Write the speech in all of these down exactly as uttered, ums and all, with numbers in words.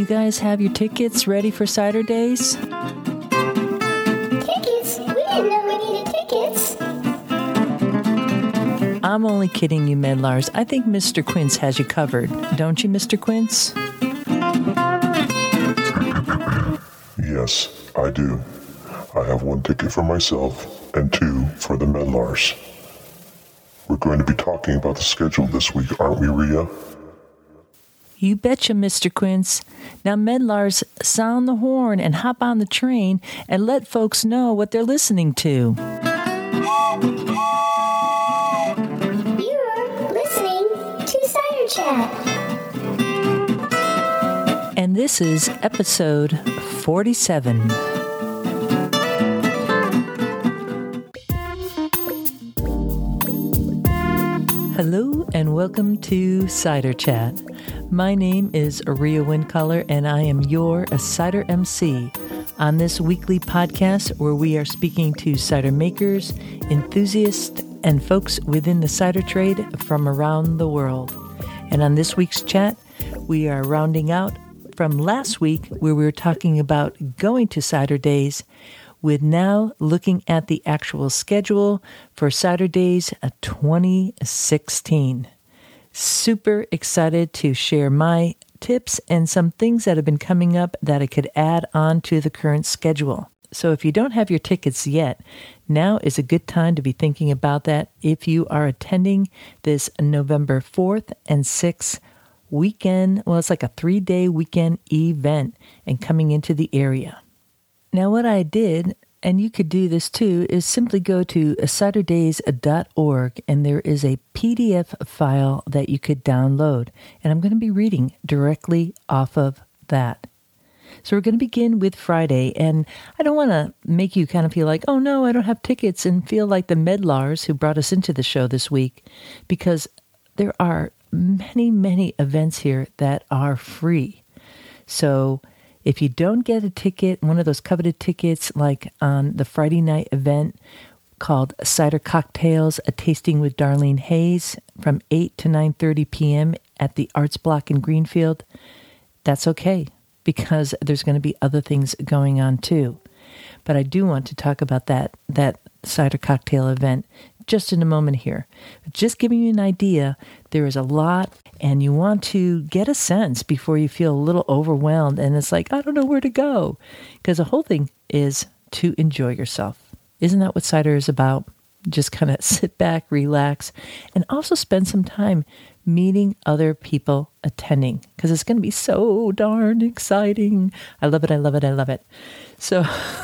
guys have your tickets ready for Cider Days? Tickets? We didn't know we needed tickets. I'm only kidding you, Medlars. I think Mister Quince has you covered. Don't you, Mister Quince? Yes, I do. I have one ticket for myself and two for the Medlars. We're going to be talking about the schedule this week, aren't we, Rhea? You betcha, Mister Quince. Now, Medlars, sound the horn and hop on the train and let folks know what they're listening to. You're listening to Cider Chat. And this is episode forty-seven. Hello and welcome to Cider Chat. My name is Rhea Windcaller and I am your Cider M C on this weekly podcast where we are speaking to cider makers, enthusiasts, and folks within the cider trade from around the world. And on this week's chat, we are rounding out from last week where we were talking about going to Cider Days, with now looking at the actual schedule for Cider Days twenty sixteen. Super excited to share my tips and some things that have been coming up that I could add on to the current schedule. So if you don't have your tickets yet, now is a good time to be thinking about that if you are attending this November fourth and sixth weekend. Well, it's like a three-day weekend event and coming into the area. Now, what I did, and you could do this too, is simply go to cider days dot org, and there is a P D F file that you could download. And I'm going to be reading directly off of that. So we're going to begin with Friday, and I don't want to make you kind of feel like, oh no, I don't have tickets, and feel like the Medlars who brought us into the show this week, because there are many, many events here that are free. So if you don't get a ticket, one of those coveted tickets, like on the Friday night event called Cider Cocktails, A Tasting with Darlene Hayes from eight to nine thirty p.m. at the Arts Block in Greenfield, that's okay, because there's going to be other things going on too. But I do want to talk about that, that cider cocktail event just in a moment here. Just giving you an idea, there is a lot, and you want to get a sense before you feel a little overwhelmed and it's like, I don't know where to go. Because the whole thing is to enjoy yourself. Isn't that what cider is about? Just kind of sit back, relax, and also spend some time meeting other people attending, because it's going to be so darn exciting. I love it, I love it, I love it. So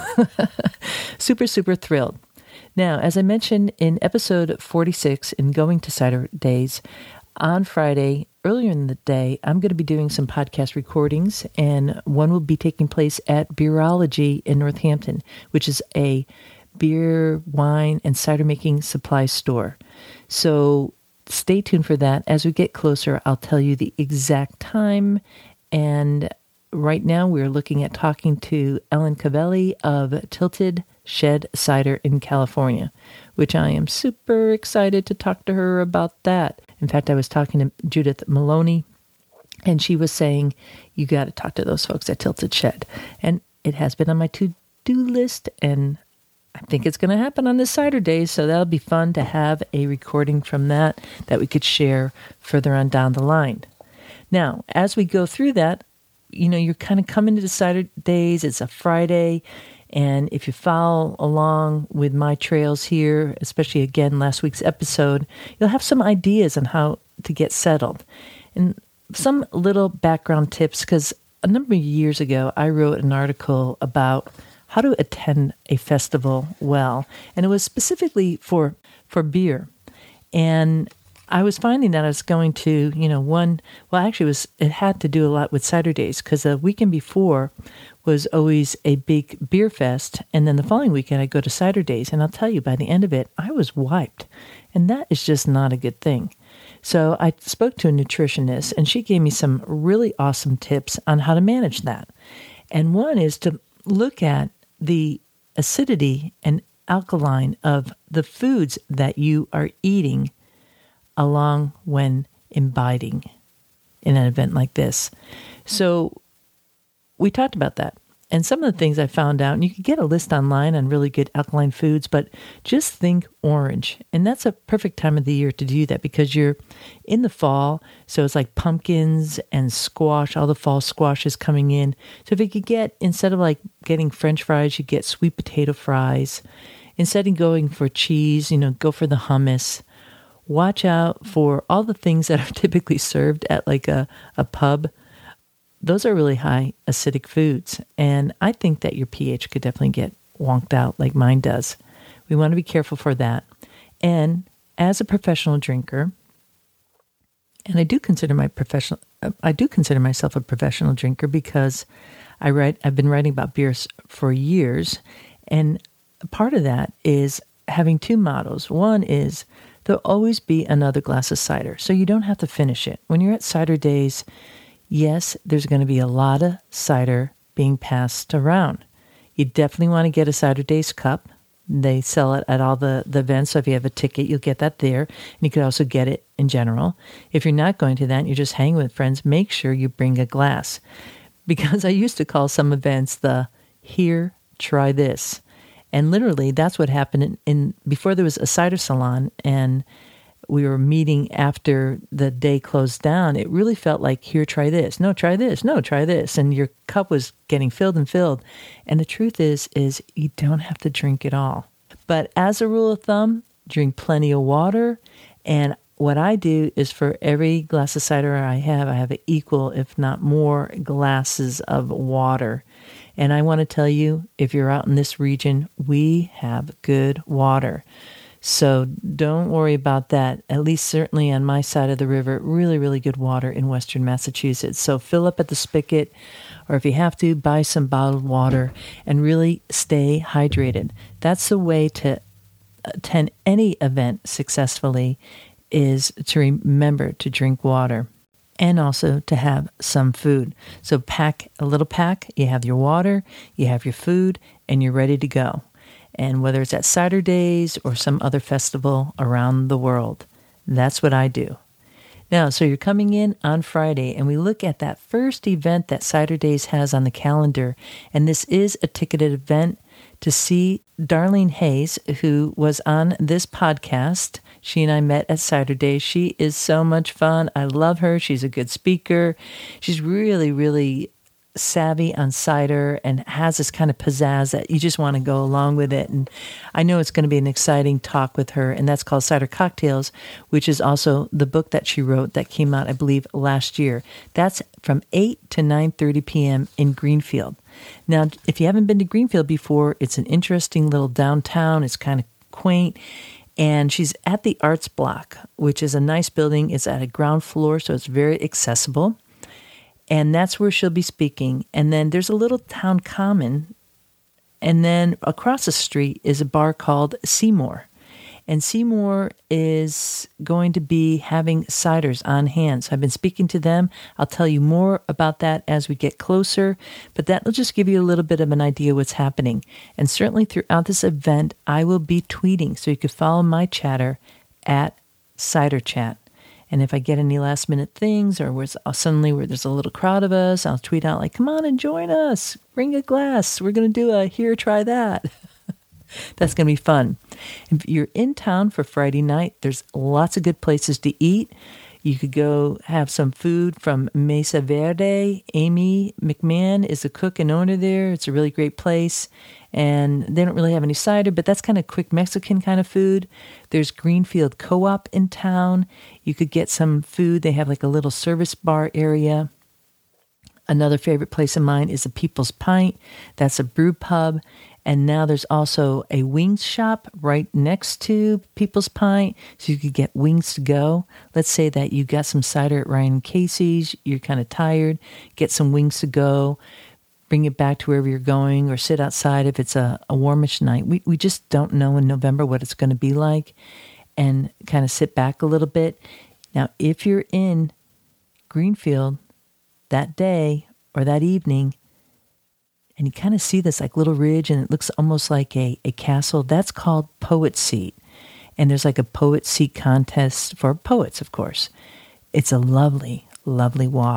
super, super thrilled. Now, as I mentioned in episode forty-six in Going to Cider Days, on Friday, earlier in the day, I'm going to be doing some podcast recordings, and one will be taking place at Beerology in Northampton, which is a beer, wine, and cider making supply store. So stay tuned for that. As we get closer, I'll tell you the exact time. And right now, we're looking at talking to Ellen Cavelli of Tilted Shed Cider in California, which I am super excited to talk to her about that. In fact, I was talking to Judith Maloney, and she was saying, you got to talk to those folks at Tilted Shed. And it has been on my to-do list, and I think it's going to happen on this Cider Day, so that'll be fun to have a recording from that that we could share further on down the line. Now, as we go through that, you know, you're kind of coming to the Cider Days. It's a Friday. And if you follow along with my trails here, especially again last week's episode, you'll have some ideas on how to get settled. And some little background tips, because a number of years ago, I wrote an article about how to attend a festival well. And it was specifically for, for beer. And I was finding that I was going to, you know, one, well, actually it was, it had to do a lot with Cider Days, because the weekend before was always a big beer fest. And then the following weekend I go to Cider Days. And I'll tell you, by the end of it, I was wiped. And that is just not a good thing. So I spoke to a nutritionist, and she gave me some really awesome tips on how to manage that. And one is to look at the acidity and alkaline of the foods that you are eating along when imbibing in an event like this. So we talked about that. And some of the things I found out, and you can get a list online on really good alkaline foods, but just think orange. And that's a perfect time of the year to do that because you're in the fall. So it's like pumpkins and squash, all the fall squash is coming in. So if you could get, instead of like getting French fries, you get sweet potato fries. Instead of going for cheese, you know, go for the hummus. Watch out for all the things that are typically served at like a, a pub. Those are really high acidic foods. And I think that your pH could definitely get wonked out like mine does. We want to be careful for that. And as a professional drinker, and I do consider my professional, I do consider myself a professional drinker because I write, I've been writing about beers for years. And part of that is having two mottos. One is there'll always be another glass of cider. So you don't have to finish it. When you're at cider days, yes, there's going to be a lot of cider being passed around. You definitely want to get a Cider Days cup. They sell it at all the, the events, so if you have a ticket, you'll get that there. And you could also get it in general. If you're not going to that and you're just hanging with friends, make sure you bring a glass. Because I used to call some events the here, try this. And literally, that's what happened in, in before there was a cider salon and we were meeting after the day closed down. It really felt like, here, try this. No, try this. No, try this. And your cup was getting filled and filled. And the truth is, is you don't have to drink it all. But as a rule of thumb, drink plenty of water. And what I do is for every glass of cider I have, I have an equal, if not more, glasses of water. And I want to tell you, if you're out in this region, we have good water. So don't worry about that. At least certainly on my side of the river, really, really good water in Western Massachusetts. So fill up at the spigot, or if you have to, buy some bottled water and really stay hydrated. That's the way to attend any event successfully, is to remember to drink water and also to have some food. So pack a little pack. You have your water, you have your food, and you're ready to go. And whether it's at Cider Days or some other festival around the world, that's what I do. Now, so you're coming in on Friday, and we look at that first event that Cider Days has on the calendar. And this is a ticketed event to see Darlene Hayes, who was on this podcast. She and I met at Cider Days. She is so much fun. I love her. She's a good speaker. She's really, really savvy on cider and has this kind of pizzazz that you just want to go along with it. And I know it's going to be an exciting talk with her, and that's called Cider Cocktails, which is also the book that she wrote that came out, I believe, last year. That's from eight to nine thirty p.m. in Greenfield. Now, if you haven't been to Greenfield before, it's an interesting little downtown. It's kind of quaint. And she's at the Arts Block, which is a nice building. It's at a ground floor, so it's very accessible. And that's where she'll be speaking. And then there's a little town common. And then across the street is a bar called Seymour. And Seymour is going to be having ciders on hand. So I've been speaking to them. I'll tell you more about that as we get closer. But that will just give you a little bit of an idea what's happening. And certainly throughout this event, I will be tweeting. So you can follow my chatter at Cider Chat. And if I get any last minute things or where suddenly where there's a little crowd of us, I'll tweet out like, come on and join us. Bring a glass. We're going to do a here, try that. That's going to be fun. If you're in town for Friday night, there's lots of good places to eat. You could go have some food from Mesa Verde. Amy McMahon is a cook and owner there. It's a really great place. And they don't really have any cider, but that's kind of quick Mexican kind of food. There's Greenfield Co-op in town. You could get some food. They have like a little service bar area. Another favorite place of mine is the People's Pint. That's a brew pub. And now there's also a wings shop right next to People's Pint, so you could get wings to go. Let's say that you got some cider at Ryan Casey's, you're kind of tired, get some wings to go, bring it back to wherever you're going, or sit outside if it's a, a warmish night. We we just don't know in November what it's going to be like, and kind of sit back a little bit. Now, if you're in Greenfield that day or that evening, and you kind of see this like little ridge and it looks almost like a, a castle, that's called Poet Seat. And there's like a Poet Seat contest for poets, of course. It's a lovely, lovely walk.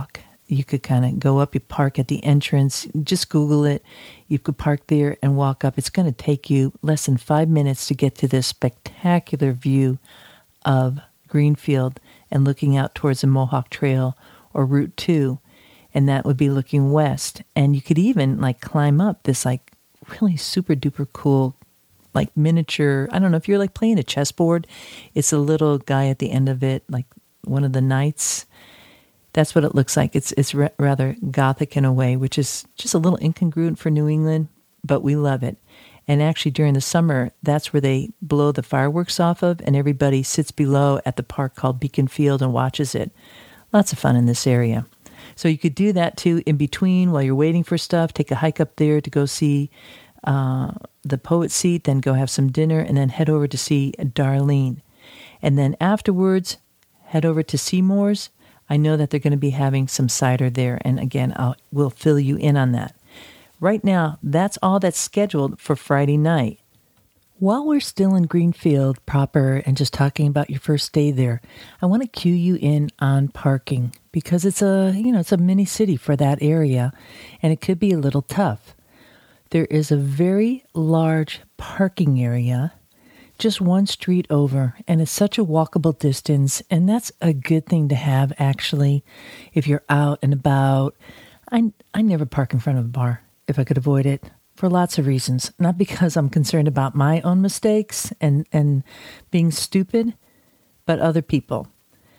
You could kind of go up, you park at the entrance, just Google it. You could park there and walk up. It's going to take you less than five minutes to get to this spectacular view of Greenfield and looking out towards the Mohawk Trail or Route two. And that would be looking west. And you could even like climb up this like really super duper cool like miniature, I don't know if you're like playing a chessboard, it's a little guy at the end of it, like one of the knights. That's what it looks like. It's it's re- rather gothic in a way, which is just a little incongruent for New England, but we love it. And actually during the summer, that's where they blow the fireworks off of, and everybody sits below at the park called Beacon Field and watches it. Lots of fun in this area. So you could do that too in between while you're waiting for stuff. Take a hike up there to go see uh, the Poet Seat, then go have some dinner, and then head over to see Darlene. And then afterwards, head over to Seymour's. I know that they're going to be having some cider there, and again, I'll we'll fill you in on that. Right now, that's all that's scheduled for Friday night. While we're still in Greenfield proper and just talking about your first day there, I want to cue you in on parking because it's a, you know, it's a mini city for that area, and it could be a little tough. There is a very large parking area just one street over, and it's such a walkable distance, and that's a good thing to have, actually, if you're out and about. I, I never park in front of a bar if I could avoid it, for lots of reasons. Not because I'm concerned about my own mistakes and, and being stupid, but other people.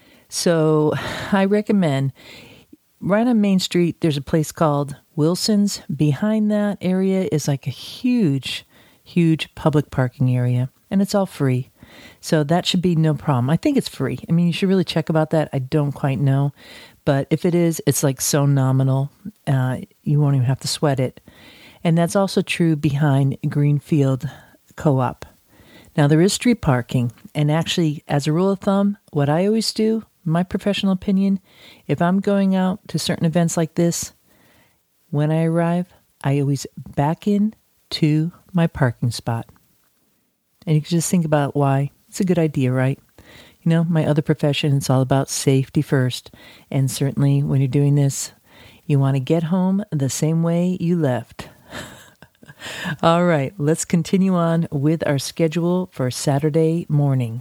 So I recommend, right on Main Street, there's a place called Wilson's. Behind that area is like a huge, huge public parking area. And it's all free. So that should be no problem. I think it's free. I mean, you should really check about that. I don't quite know. But if it is, it's like so nominal. Uh, you won't even have to sweat it. And that's also true behind Greenfield Co-op. Now, there is street parking. And actually, as a rule of thumb, what I always do, my professional opinion, if I'm going out to certain events like this, when I arrive, I always back in to my parking spot. And you can just think about why. It's a good idea, right? You know, my other profession, it's all about safety first. And certainly when you're doing this, you want to get home the same way you left. All right, let's continue on with our schedule for Saturday morning.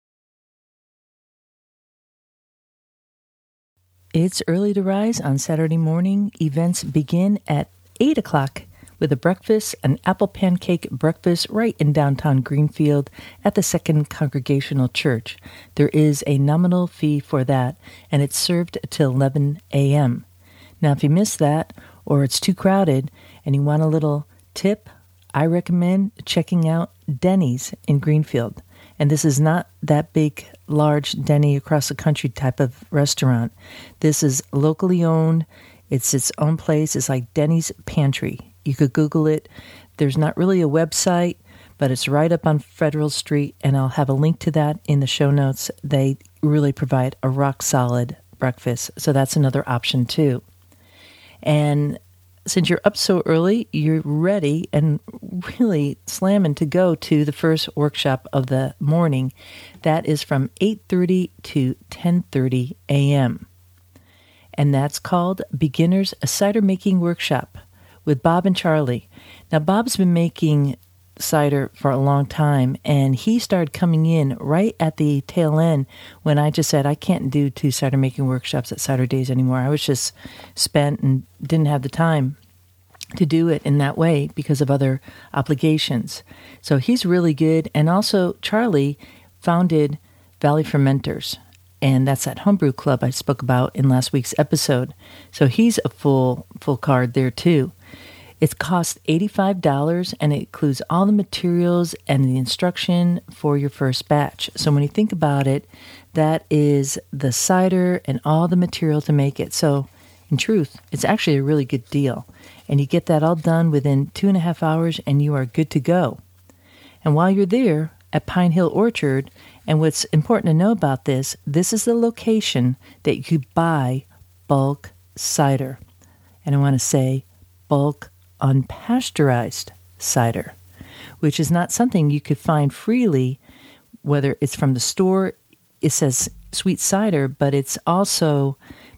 It's early to rise on Saturday morning. Events begin at eight o'clock. With a breakfast, an apple pancake breakfast right in downtown Greenfield at the Second Congregational Church. There is a nominal fee for that, and it's served till eleven a.m. Now, if you miss that, or it's too crowded, and you want a little tip, I recommend checking out Denny's in Greenfield. And this is not that big, large Denny across the country type of restaurant. This is locally owned. It's its own place. It's like Denny's Pantry. You could Google it. There's not really a website, but it's right up on Federal Street, and I'll have a link to that in the show notes. They really provide a rock-solid breakfast, so that's another option too. And since you're up so early, you're ready and really slamming to go to the first workshop of the morning. That is from eight thirty to ten thirty a.m., and that's called Beginner's Cider Making Workshop with Bob and Charlie. Now, Bob's been making cider for a long time, and he started coming in right at the tail end when I just said, I can't do two cider making workshops at Cider Days anymore. I was just spent and didn't have the time to do it in that way because of other obligations. So he's really good. And also, Charlie founded Valley Fermenters, and that's that homebrew club I spoke about in last week's episode. So he's a full full card there too. It costs eighty-five dollars, and it includes all the materials and the instruction for your first batch. So when you think about it, that is the cider and all the material to make it. So in truth, it's actually a really good deal. And you get that all done within two and a half hours, and you are good to go. And while you're there at Pine Hill Orchard, and what's important to know about this, this is the location that you could buy bulk cider. And I want to say bulk unpasteurized cider, which is not something you could find freely, whether it's from the store. It says sweet cider, but it's also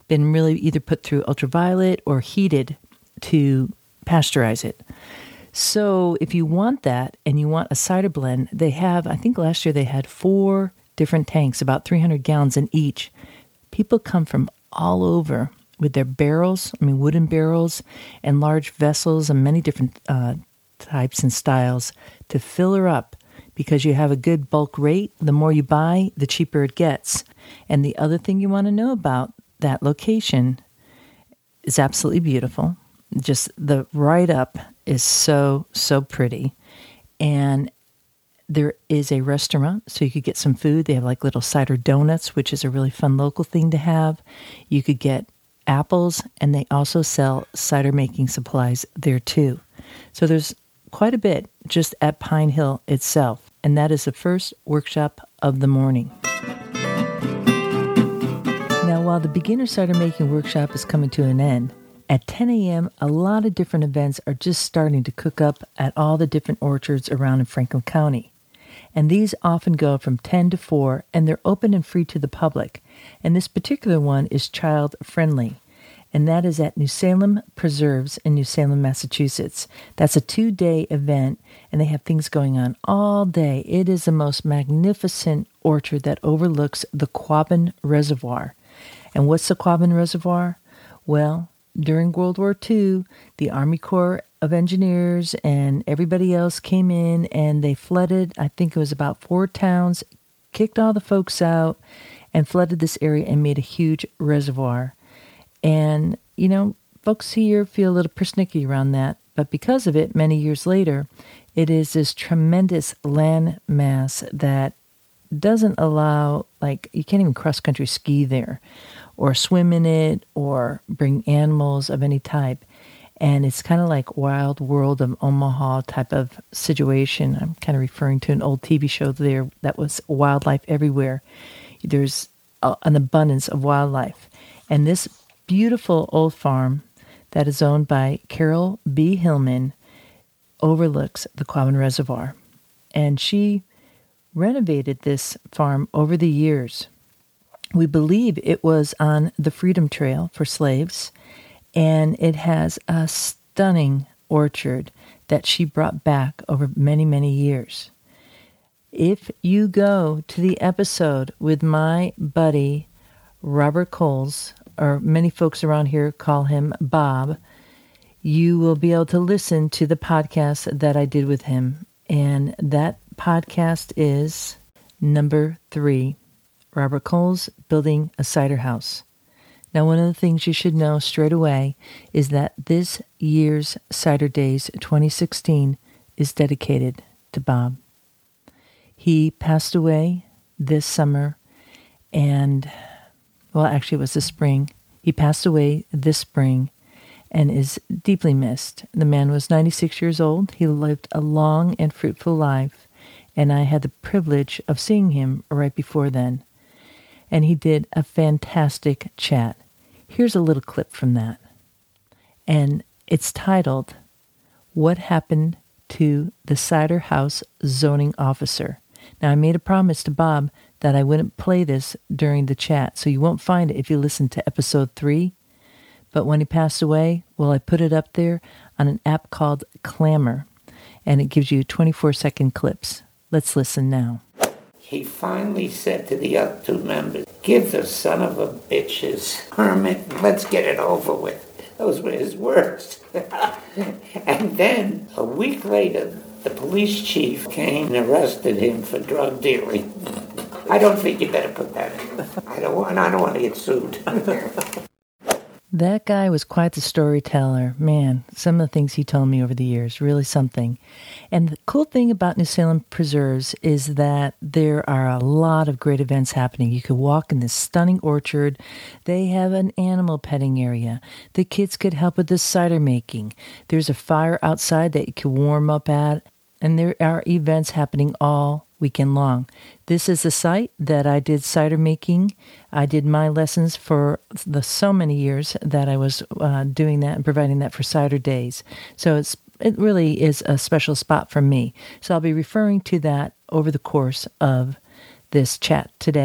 been really either put through ultraviolet or heated to pasteurize it. So if you want that and you want a cider blend, they have, I think last year they had four different tanks, about three hundred gallons in each. People come from all over with their barrels, I mean wooden barrels and large vessels and many different uh, types and styles to fill her up, because you have a good bulk rate. The more you buy, the cheaper it gets. And the other thing you want to know about that location is absolutely beautiful. Just the write-up is so, so pretty. And there is a restaurant, so you could get some food. They have like little cider donuts, which is a really fun local thing to have. You could get apples, and they also sell cider making supplies there too. So there's quite a bit just at Pine Hill itself. And that is the first workshop of the morning. Now, while the beginner cider making workshop is coming to an end, at ten a.m., a lot of different events are just starting to cook up at all the different orchards around in Franklin County. And these often go from ten to four, and they're open and free to the public. And this particular one is child-friendly, and that is at New Salem Preserves in New Salem, Massachusetts. That's a two-day event, and they have things going on all day. It is the most magnificent orchard that overlooks the Quabbin Reservoir. And what's the Quabbin Reservoir? Well, during World War Two, the Army Corps of Engineers and everybody else came in and they flooded, I think it was about four towns, kicked all the folks out and flooded this area and made a huge reservoir. And, you know, folks here feel a little persnickety around that, but because of it, many years later, it is this tremendous land mass that doesn't allow, like, you can't even cross-country ski there or swim in it or bring animals of any type. And it's kind of like Wild World of Omaha type of situation. I'm kind of referring to an old T V show there that was wildlife everywhere. There's a, an abundance of wildlife. And this beautiful old farm that is owned by Carol B. Hillman overlooks the Quabbin Reservoir. And she renovated this farm over the years. We believe it was on the Freedom Trail for slaves, and it has a stunning orchard that she brought back over many, many years. If you go to the episode with my buddy Robert Coles, or many folks around here call him Bob, you will be able to listen to the podcast that I did with him. And that podcast is number three, Robert Coles Building a Cider House. Now, one of the things you should know straight away is that this year's Cider Days twenty sixteen is dedicated to Bob. He passed away this summer, and, well, actually it was this spring. He passed away this spring and is deeply missed. The man was ninety-six years old. He lived a long and fruitful life, and I had the privilege of seeing him right before then. And he did a fantastic chat. Here's a little clip from that. And it's titled, What Happened to the Cider House Zoning Officer? Now, I made a promise to Bob that I wouldn't play this during the chat, so you won't find it if you listen to episode three. But when he passed away, well, I put it up there on an app called Clamor, and it gives you twenty-four second clips. Let's listen now. He finally said to the other two members, give the son of a bitch his permit, let's get it over with. Those were his words. And then, a week later, the police chief came and arrested him for drug dealing. I don't think you better put that in. I don't want, I don't want to get sued. That guy was quite the storyteller. Man, some of the things he told me over the years, really something. And the cool thing about New Salem Preserves is that there are a lot of great events happening. You could walk in this stunning orchard. They have an animal petting area. The kids could help with the cider making. There's a fire outside that you could warm up at. And there are events happening all weekend long. This is the site that I did cider making. I did my lessons for the so many years that I was uh, doing that and providing that for Cider Days. So it's it really is a special spot for me. So I'll be referring to that over the course of this chat today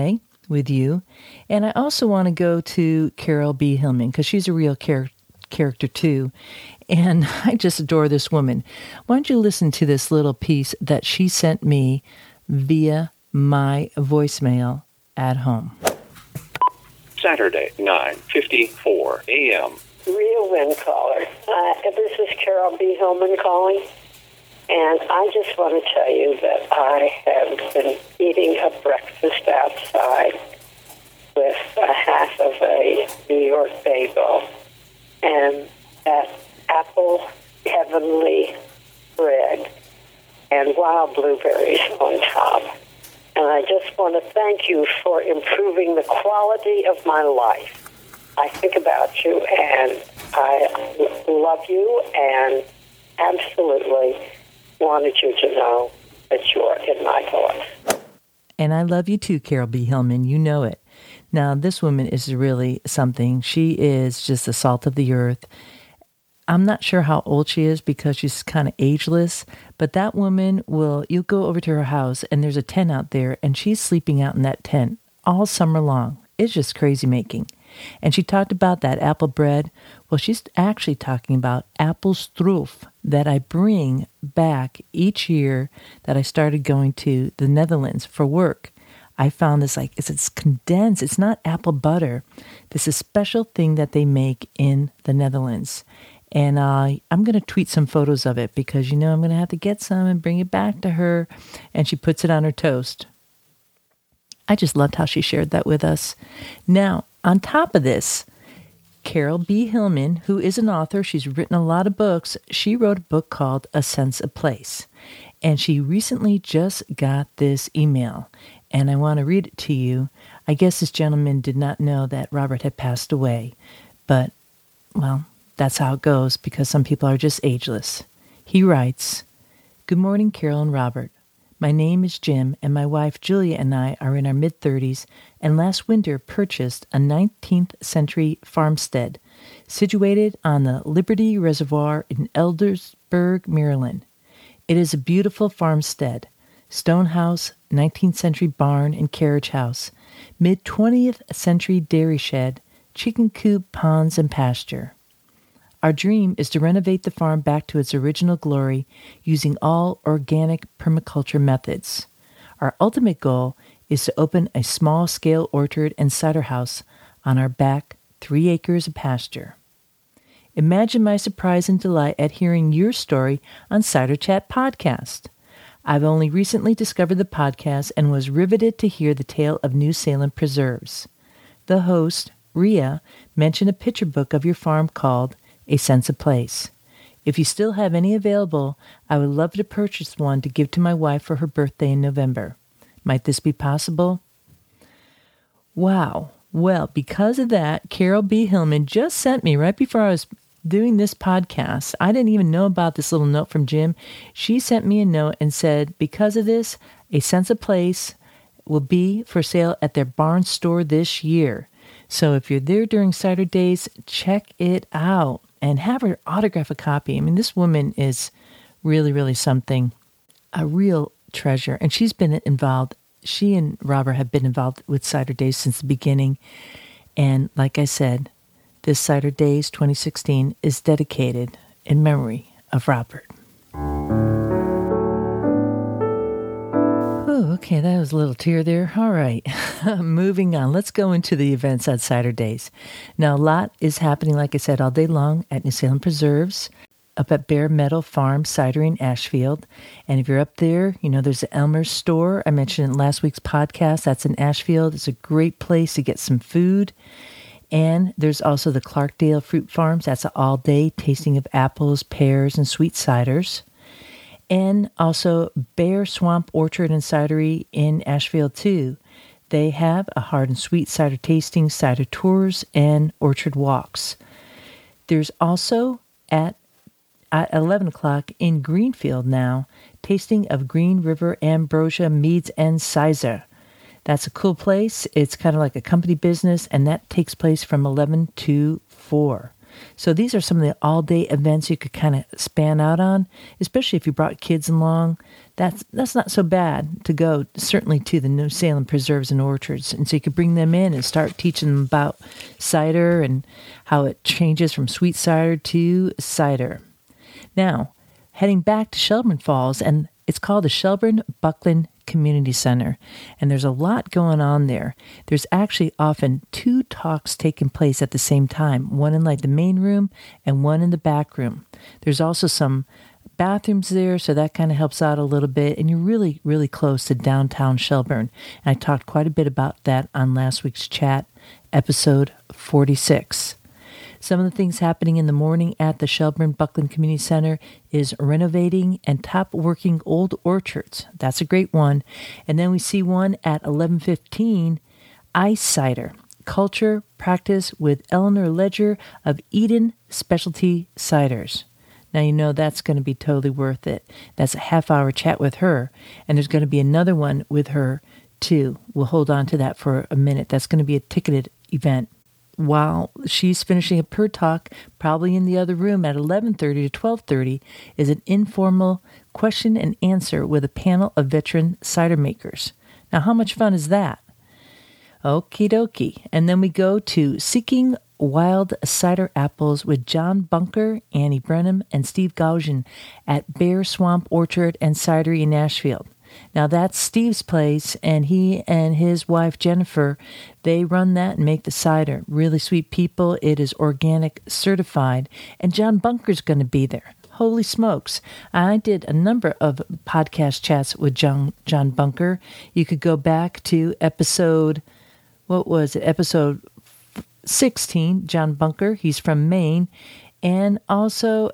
with you. And I also want to go to Carol B. Hillman because she's a real char- character too. And I just adore this woman. Why don't you listen to this little piece that she sent me via my voicemail at home. Saturday, nine fifty-four a.m. Real wind caller. Uh, this is Carol B. Hillman calling. And I just want to tell you that I have been eating a breakfast outside with a half of a New York bagel and that apple heavenly bread and wild blueberries on top. And I just want to thank you for improving the quality of my life. I think about you, and I love you, and absolutely wanted you to know that you're in my thoughts. And I love you too, Carol B. Hillman. You know it. Now, this woman is really something. She is just the salt of the earth. I'm not sure how old she is because she's kind of ageless, but that woman will, you'll go over to her house and there's a tent out there and she's sleeping out in that tent all summer long. It's just crazy making. And she talked about that apple bread. Well, she's actually talking about apple stroop that I bring back each year that I started going to the Netherlands for work. I found this like, it's, it's condensed. It's not apple butter. This is a special thing that they make in the Netherlands. And uh, I'm going to tweet some photos of it because, you know, I'm going to have to get some and bring it back to her. And she puts it on her toast. I just loved how she shared that with us. Now, on top of this, Carol B. Hillman, who is an author, she's written a lot of books. She wrote a book called A Sense of Place. And she recently just got this email. And I want to read it to you. I guess this gentleman did not know that Robert had passed away. But, well, that's how it goes because some people are just ageless. He writes, "Good morning, Carol and Robert. My name is Jim, and my wife Julia and I are in our mid-thirties and last winter purchased a nineteenth century farmstead situated on the Liberty Reservoir in Eldersburg, Maryland. It is a beautiful farmstead, stone house, nineteenth century barn and carriage house, mid-twentieth century dairy shed, chicken coop, ponds, and pasture. Our dream is to renovate the farm back to its original glory using all organic permaculture methods. Our ultimate goal is to open a small-scale orchard and cider house on our back three acres of pasture. Imagine my surprise and delight at hearing your story on Cider Chat Podcast. I've only recently discovered the podcast and was riveted to hear the tale of New Salem preserves. The host, Rhea, mentioned a picture book of your farm called A Sense of Place. If you still have any available, I would love to purchase one to give to my wife for her birthday in November. Might this be possible?" Wow. Well, because of that, Carol B. Hillman just sent me right before I was doing this podcast. I didn't even know about this little note from Jim. She sent me a note and said, because of this, A Sense of Place will be for sale at their barn store this year. So if you're there during cider days, check it out and have her autograph a copy. I mean, this woman is really, really something, a real treasure. And she's been involved, she and Robert have been involved with Cider Days since the beginning. And like I said, this Cider Days twenty sixteen is dedicated in memory of Robert. Oh, okay, that was a little tear there. All right, moving on. Let's go into the events at Cider Days. Now, a lot is happening, like I said, all day long at New Salem Preserves, up at Bare Meadow Farm Cidery in Ashfield. And if you're up there, you know, there's the Elmer's store. I mentioned in last week's podcast. That's in Ashfield. It's a great place to get some food. And there's also the Clarkdale Fruit Farms. That's an all-day tasting of apples, pears, and sweet ciders. And also Bear Swamp Orchard and Cidery in Ashfield, too. They have a hard and sweet cider tasting, cider tours, and orchard walks. There's also at, at eleven o'clock in Greenfield now, tasting of Green River Ambrosia Meads and Cider. That's a cool place. It's kind of like a company business, and that takes place from eleven to four. So these are some of the all-day events you could kind of span out on, especially if you brought kids along. that's that's not so bad to go, certainly to the New Salem Preserves and Orchards. And so you could bring them in and start teaching them about cider and how it changes from sweet cider to cider. Now, heading back to Shelburne Falls, and it's called the Shelburne Buckland Community Center, and there's a lot going on there. There's actually often two talks taking place at the same time, one in like the main room and one in the back room. There's also some bathrooms there, so that kind of helps out a little bit, and you're really, really close to downtown Shelburne. And I talked quite a bit about that on last week's chat, episode forty-six. Some of the things happening in the morning at the Shelburne Buckland Community Center is renovating and top working old orchards. That's a great one. And then we see one at eleven fifteen, Ice Cider, Culture Practice with Eleanor Ledger of Eden Specialty Ciders. Now you know that's going to be totally worth it. That's a half-hour chat with her, and there's going to be another one with her, too. We'll hold on to that for a minute. That's going to be a ticketed event. While she's finishing up her talk, probably in the other room at eleven thirty to twelve thirty, is an informal question and answer with a panel of veteran cider makers. Now, how much fun is that? Okie dokie. And then we go to Seeking Wild Cider Apples with John Bunker, Annie Brenham, and Steve Gaugen at Bear Swamp Orchard and Cidery in Nashville. Now, that's Steve's place, and he and his wife, Jennifer, they run that and make the cider. Really sweet people. It is organic certified, and John Bunker's going to be there. Holy smokes. I did a number of podcast chats with John, John Bunker. You could go back to episode, what was it, episode sixteen, John Bunker. He's from Maine. And also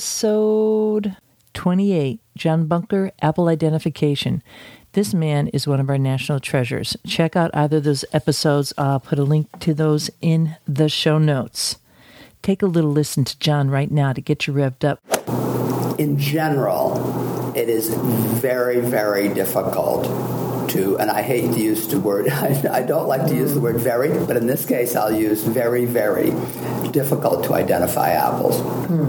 episode twenty-eight, John Bunker, Apple Identification. This man is one of our national treasures. Check out either of those episodes. I'll put a link to those in the show notes. Take a little listen to John right now to get you revved up. In general, it is very, very difficult to, and I hate to use the word, I, I don't like to use the word very, but in this case I'll use very, very difficult to identify apples.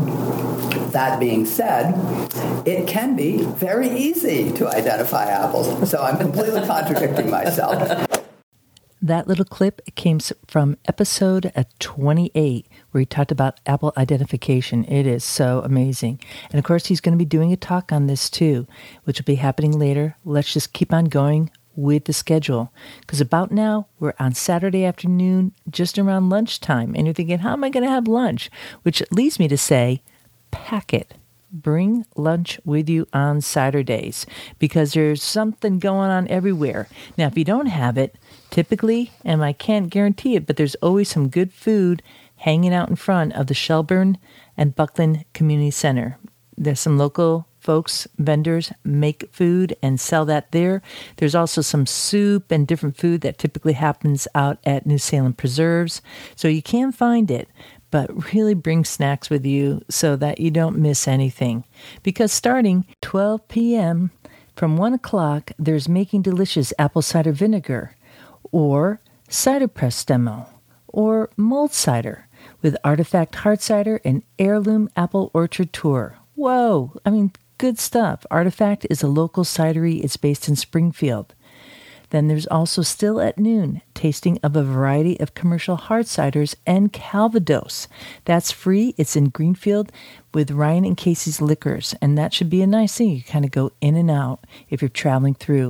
Hmm. That being said, it can be very easy to identify apples. So I'm completely contradicting myself. That little clip came from episode twenty-eight, where he talked about apple identification. It is so amazing. And of course, he's going to be doing a talk on this too, which will be happening later. Let's just keep on going with the schedule. Because about now, we're on Saturday afternoon, just around lunchtime. And you're thinking, how am I going to have lunch? Which leads me to say, pack it. Bring lunch with you on Saturdays, because there's something going on everywhere. Now, if you don't have it, typically, and I can't guarantee it, but there's always some good food hanging out in front of the Shelburne and Buckland Community Center. There's some local folks, vendors, make food and sell that there. There's also some soup and different food that typically happens out at New Salem Preserves. So you can find it, but really bring snacks with you so that you don't miss anything. Because starting twelve p.m. from one o'clock, there's Making Delicious Apple Cider Vinegar, or Cider Press Demo, or Mulled Cider, with Artifact Hard Cider and Heirloom Apple Orchard Tour. Whoa! I mean, good stuff. Artifact is a local cidery. It's based in Springfield. Then there's also Still at Noon, tasting of a variety of commercial hard ciders and Calvados. That's free. It's in Greenfield with Ryan and Casey's Liquors, and that should be a nice thing. You kind of go in and out if you're traveling through.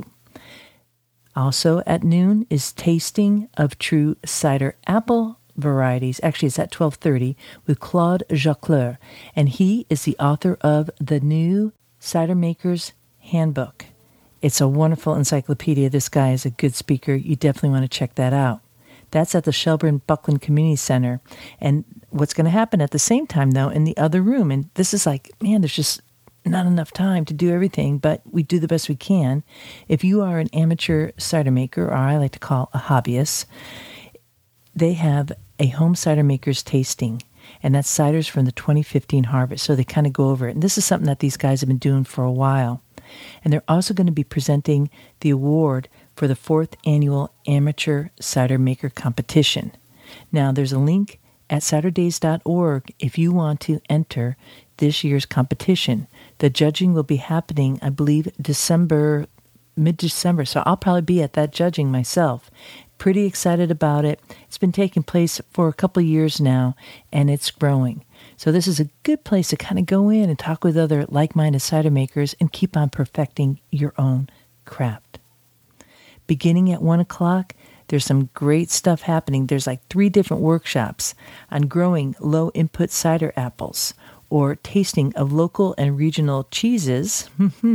Also at noon is tasting of true cider apple varieties. Actually, it's at twelve thirty with Claude Jacqueleur, and he is the author of the new Cider Maker's Handbook. It's a wonderful encyclopedia. This guy is a good speaker. You definitely want to check that out. That's at the Shelburne Buckland Community Center. And what's going to happen at the same time, though, in the other room, and this is like, man, there's just not enough time to do everything, but we do the best we can. If you are an amateur cider maker, or I like to call a hobbyist, they have a home cider maker's tasting, and that's ciders from the twenty fifteen harvest. So they kind of go over it. And this is something that these guys have been doing for a while. And they're also going to be presenting the award for the fourth annual Amateur Cider Maker Competition. Now, there's a link at cider days dot org if you want to enter this year's competition. The judging will be happening, I believe, December, mid-December, so I'll probably be at that judging myself. Pretty excited about it. It's been taking place for a couple of years now, and it's growing. So this is a good place to kind of go in and talk with other like-minded cider makers and keep on perfecting your own craft. Beginning at one o'clock, there's some great stuff happening. There's like three different workshops on growing low-input cider apples, or tasting of local and regional cheeses,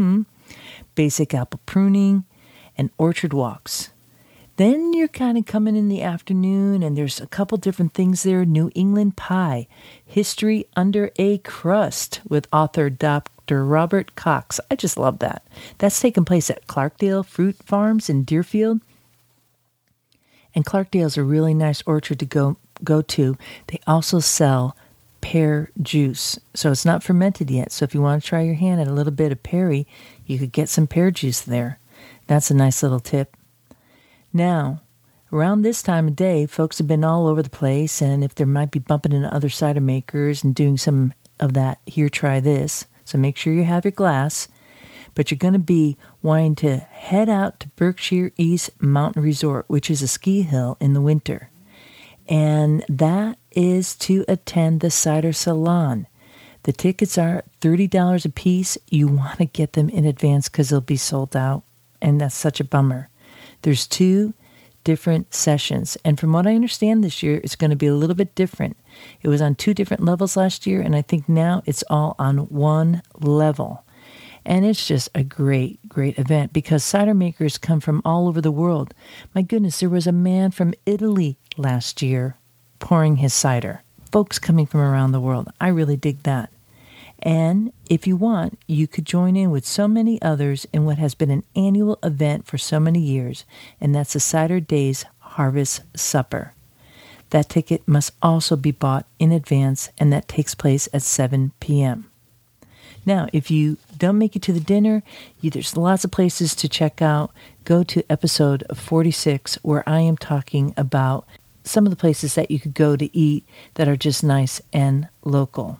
basic apple pruning, and orchard walks. Then you're kind of coming in the afternoon, and there's a couple different things there. New England pie, history under a crust with author Doctor Robert Cox. I just love that. That's taking place at Clarkdale Fruit Farms in Deerfield. And Clarkdale's a really nice orchard to go go to. They also sell pear juice. So it's not fermented yet. So if you want to try your hand at a little bit of perry, you could get some pear juice there. That's a nice little tip. Now, around this time of day, folks have been all over the place, and if there might be bumping into other cider makers and doing some of that, here, try this. So make sure you have your glass. But you're going to be wanting to head out to Berkshire East Mountain Resort, which is a ski hill in the winter. And that is to attend the Cider Salon. The tickets are thirty dollars a piece. You want to get them in advance because they'll be sold out, and that's such a bummer. There's two different sessions, and from what I understand this year, it's going to be a little bit different. It was on two different levels last year, and I think now it's all on one level. And it's just a great, great event because cider makers come from all over the world. My goodness, there was a man from Italy last year pouring his cider. Folks coming from around the world. I really dig that. And if you want, you could join in with so many others in what has been an annual event for so many years, and that's the Cider Days Harvest Supper. That ticket must also be bought in advance, and that takes place at seven p.m. Now, if you don't make it to the dinner, you, there's lots of places to check out. Go to episode forty-six, where I am talking about some of the places that you could go to eat that are just nice and local.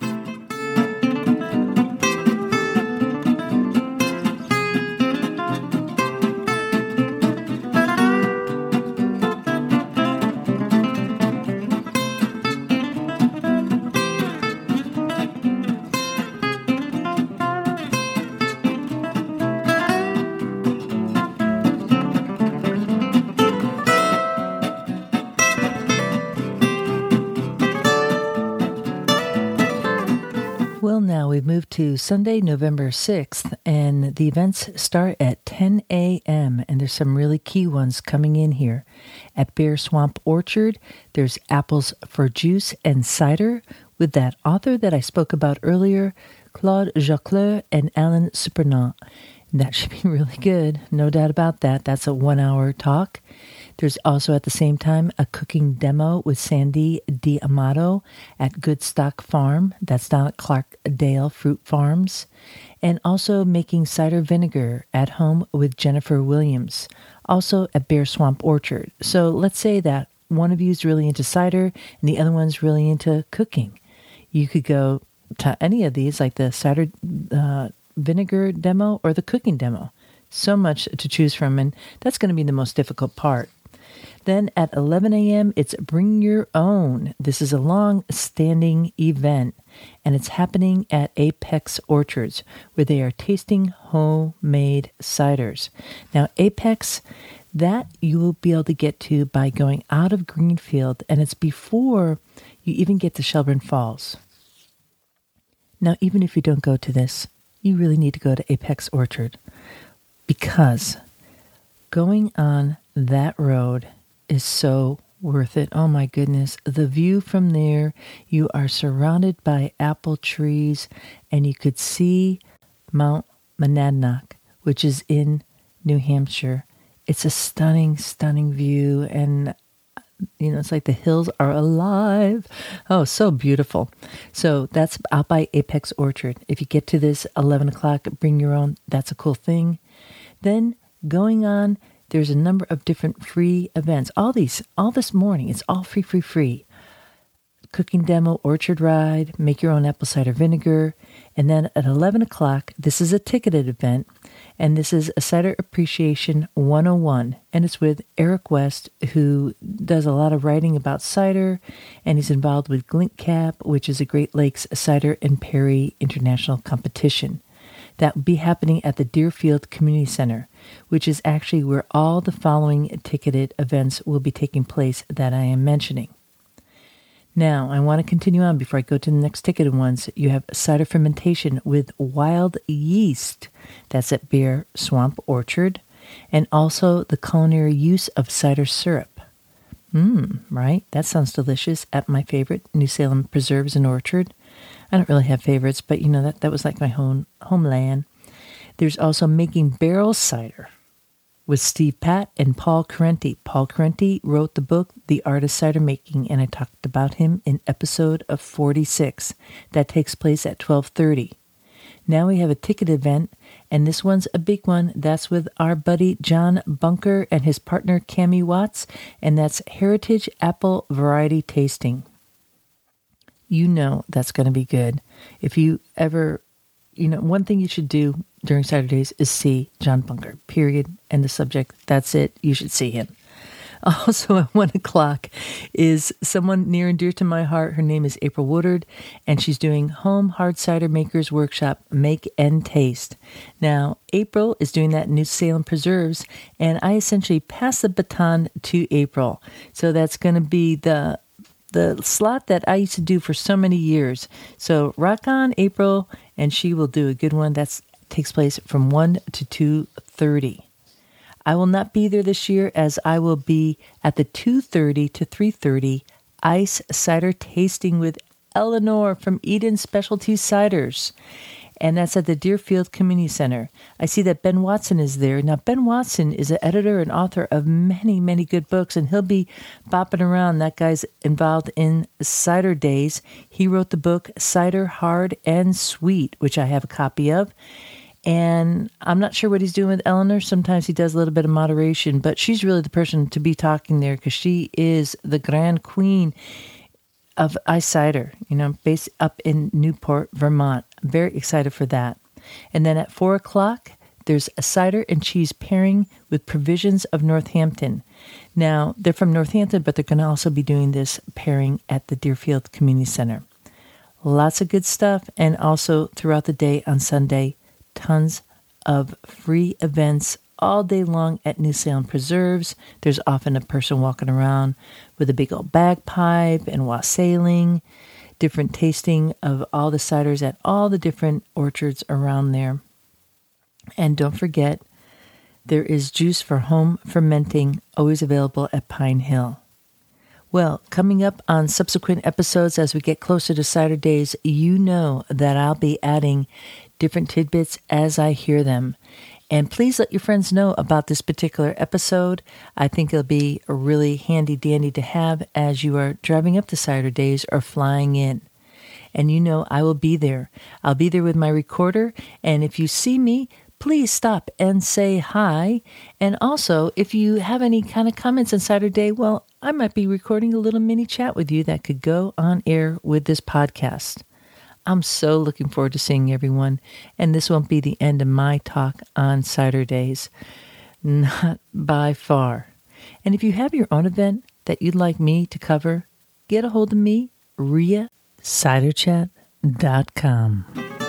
Well, now we've moved to Sunday, November sixth, and the events start at ten a.m., and there's some really key ones coming in here. At Bear Swamp Orchard, there's Apples for Juice and Cider with that author that I spoke about earlier, Claude Jacquelin and Alan Supernant. That should be really good, no doubt about that. That's a one-hour talk. There's also at the same time a cooking demo with Sandy D'Amato at Goodstock Farm. That's down at Clarkdale Fruit Farms. And also making cider vinegar at home with Jennifer Williams, also at Bear Swamp Orchard. So let's say that one of you is really into cider and the other one's really into cooking. You could go to any of these, like the cider uh, vinegar demo or the cooking demo. So much to choose from, and that's going to be the most difficult part. Then at eleven a.m., it's Bring Your Own. This is a long-standing event, and it's happening at Apex Orchards, where they are tasting homemade ciders. Now, Apex, that you will be able to get to by going out of Greenfield, and it's before you even get to Shelburne Falls. Now, even if you don't go to this, you really need to go to Apex Orchard, because going on that road is so worth it. Oh my goodness. The view from there, you are surrounded by apple trees, and you could see Mount Monadnock, which is in New Hampshire. It's a stunning, stunning view, and you know, it's like the hills are alive. Oh, so beautiful. So that's out by Apex Orchard. If you get to this eleven o'clock, Bring Your Own. That's a cool thing. Then going on, there's a number of different free events. All these, all this morning, it's all free, free, free. cooking demo, orchard ride, make your own apple cider vinegar. And then at eleven o'clock, this is a ticketed event, and this is a Cider Appreciation one oh one, and it's with Eric West, who does a lot of writing about cider, and he's involved with Glintcap, which is a Great Lakes Cider and Perry International Competition. That will be happening at the Deerfield Community Center, which is actually where all the following ticketed events will be taking place that I am mentioning. Now, I want to continue on before I go to the next ticketed ones. You have cider fermentation with wild yeast. That's at Bear Swamp Orchard. And also the culinary use of cider syrup. Mmm, right? That sounds delicious. At my favorite, New Salem Preserves and Orchard. I don't really have favorites, but you know, that, that was like my home homeland. There's also making barrel cider with Steve Patt and Paul Carenti. Paul Carenti wrote the book, The Art of Cider Making, and I talked about him in episode of forty-six. That takes place at twelve thirty. Now we have a ticket event, and this one's a big one. That's with our buddy John Bunker and his partner Cammie Watts, and that's Heritage Apple Variety Tasting. You know that's going to be good. If you ever, you know, one thing you should do during Saturdays is see John Bunker, period, and the subject. That's it. You should see him. Also at one o'clock is someone near and dear to my heart. Her name is April Woodard, and she's doing Home Hard Cider Makers Workshop, Make and Taste. Now, April is doing that in New Salem Preserves, and I essentially pass the baton to April. So that's going to be the the slot that I used to do for so many years. So rock on, April, and she will do a good one. That takes place from one to two thirty. I will not be there this year, as I will be at the two thirty to three thirty Ice Cider Tasting with Eleanor from Eden Specialty Ciders. And that's at the Deerfield Community Center. I see that Ben Watson is there. Now, Ben Watson is an editor and author of many, many good books, and he'll be bopping around. That guy's involved in Cider Days. He wrote the book Cider Hard and Sweet, which I have a copy of. And I'm not sure what he's doing with Eleanor. Sometimes he does a little bit of moderation, but she's really the person to be talking there, because she is the grand queen of ice cider, you know, based up in Newport, Vermont. I'm very excited for that. And then at four o'clock, there's a cider and cheese pairing with Provisions of Northampton. Now, they're from Northampton, but they're going to also be doing this pairing at the Deerfield Community Center. Lots of good stuff. And also throughout the day on Sunday, tons of free events all day long at New Salem Preserves. There's often a person walking around with a big old bagpipe and wassailing, different tasting of all the ciders at all the different orchards around there. And don't forget, there is juice for home fermenting, always available at Pine Hill. Well, coming up on subsequent episodes as we get closer to Cider Days, you know that I'll be adding different tidbits as I hear them. And please let your friends know about this particular episode. I think it'll be a really handy dandy to have as you are driving up to Cider Days or flying in. And you know I will be there. I'll be there with my recorder. And if you see me, please stop and say hi. And also, if you have any kind of comments on Cider Day, well, I might be recording a little mini chat with you that could go on air with this podcast. I'm so looking forward to seeing everyone, and this won't be the end of my talk on Cider Days. Not by far. And if you have your own event that you'd like me to cover, get a hold of me, Ria, cider chat dot com.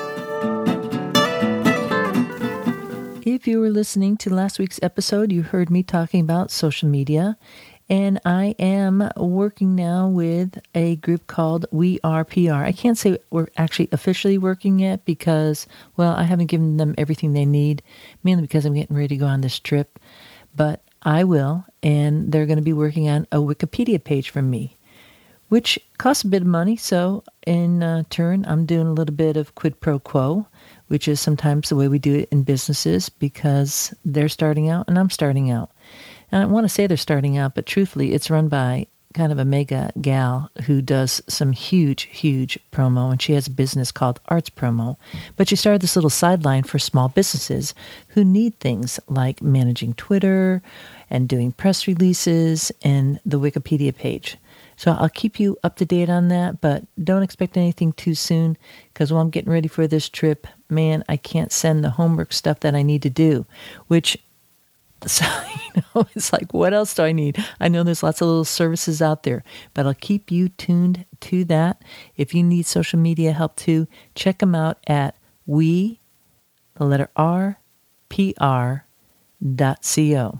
If you were listening to last week's episode, you heard me talking about social media. And I am working now with a group called We Are P R. I can't say we're actually officially working yet because, well, I haven't given them everything they need, mainly because I'm getting ready to go on this trip. But I will, and they're going to be working on a Wikipedia page from me, which costs a bit of money. So in uh, turn, I'm doing a little bit of quid pro quo, which is sometimes the way we do it in businesses because they're starting out and I'm starting out. And I want to say they're starting out, but truthfully, it's run by kind of a mega gal who does some huge, huge promo, and she has a business called Arts Promo. But she started this little sideline for small businesses who need things like managing Twitter and doing press releases and the Wikipedia page. So I'll keep you up to date on that, but don't expect anything too soon, because while I'm getting ready for this trip, man, I can't send the homework stuff that I need to do, which, so, you know, it's like, what else do I need? I know there's lots of little services out there, but I'll keep you tuned to that. If you need social media help too, check them out at we, the letter R, P R dot co.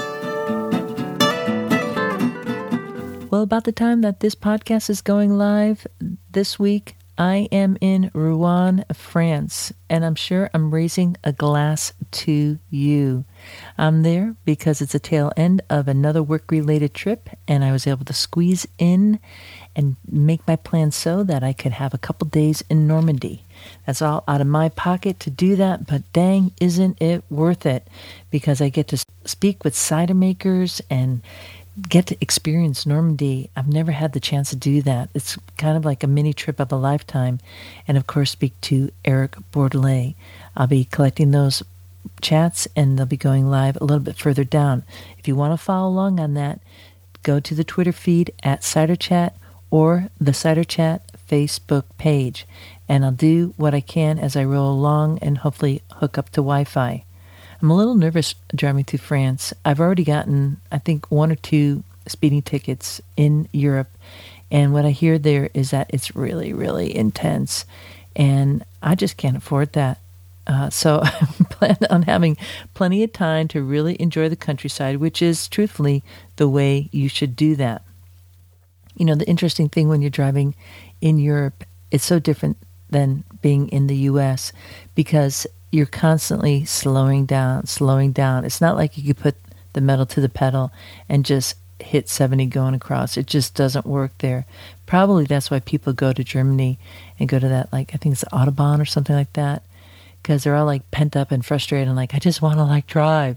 Well, about the time that this podcast is going live this week, I am in Rouen, France, and I'm sure I'm raising a glass to you. I'm there because it's a tail end of another work-related trip, and I was able to squeeze in and make my plan so that I could have a couple days in Normandy. That's all out of my pocket to do that, but dang, isn't it worth it? Because I get to speak with cider makers and get to experience Normandy. I've never had the chance to do that. It's kind of like a mini trip of a lifetime. And of course, speak to Eric Bordelais. I'll be collecting those chats, and they'll be going live a little bit further down. If you want to follow along on that, go to the Twitter feed at Cider Chat or the Cider Chat Facebook page. And I'll do what I can as I roll along and hopefully hook up to Wi-Fi. I'm a little nervous driving through France. I've already gotten, I think, one or two speeding tickets in Europe. And what I hear there is that it's really, really intense. And I just can't afford that. Uh, so I plan on having plenty of time to really enjoy the countryside, which is truthfully the way you should do that. You know, the interesting thing when you're driving in Europe, it's so different than being in the U S because you're constantly slowing down, slowing down. It's not like you could put the metal to the pedal and just hit seventy going across. It just doesn't work there. Probably that's why people go to Germany and go to that, like, I think it's the Autobahn or something like that, because they're all like pent up and frustrated and like, I just want to like drive.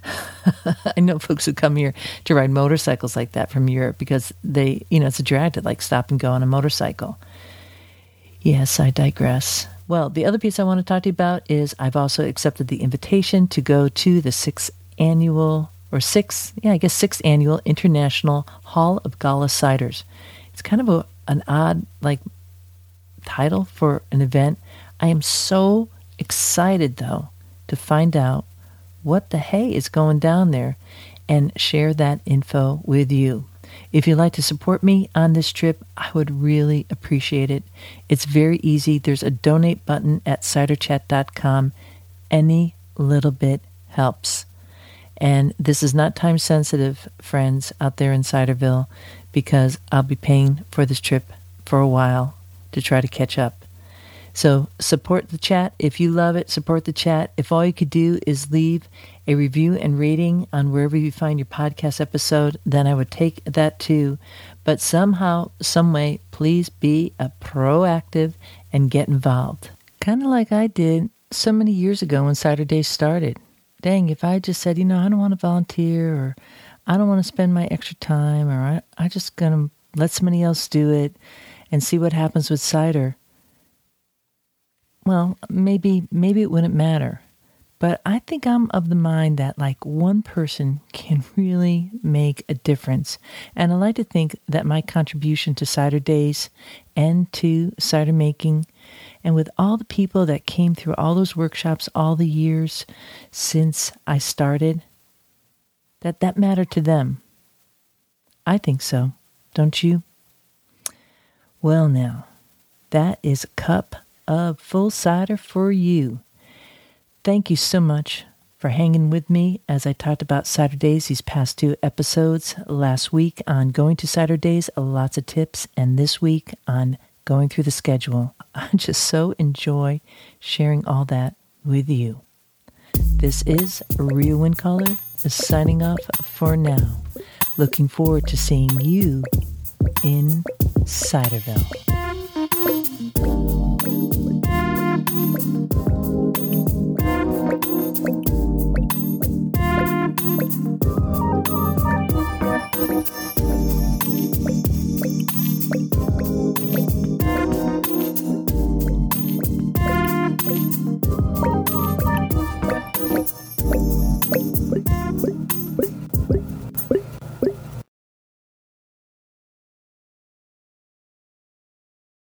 I know folks who come here to ride motorcycles like that from Europe because they, you know, it's a drag to like stop and go on a motorcycle. Yes, I digress. Well, the other piece I want to talk to you about is I've also accepted the invitation to go to the sixth annual, or sixth, yeah, I guess sixth annual International Hall of Gala Ciders. It's kind of a, an odd, like, title for an event. I am so excited, though, to find out what the hey is going down there and share that info with you. If you'd like to support me on this trip, I would really appreciate it. It's very easy. There's a donate button at cider chat dot com. Any little bit helps. And this is not time sensitive, friends out there in Ciderville, because I'll be paying for this trip for a while to try to catch up. So support the chat. If you love it, support the chat. If all you could do is leave a review and rating on wherever you find your podcast episode, then I would take that too. But somehow, some way, please be a proactive and get involved. Kind of like I did so many years ago when Cider Days started. Dang, if I just said, you know, I don't want to volunteer, or I don't want to spend my extra time, or I, I just going to let somebody else do it and see what happens with cider. Well, maybe maybe it wouldn't matter. But I think I'm of the mind that like one person can really make a difference. And I like to think that my contribution to Cider Days and to cider making, and with all the people that came through all those workshops all the years since I started, that that mattered to them. I think so. Don't you? Well now, that is a cup of full cider for you. Thank you so much for hanging with me as I talked about Cider Days these past two episodes. Last week on Going to Cider Days, lots of tips, and this week on going through the schedule. I just so enjoy sharing all that with you. This is Rhea Windcaller signing off for now. Looking forward to seeing you in Ciderville.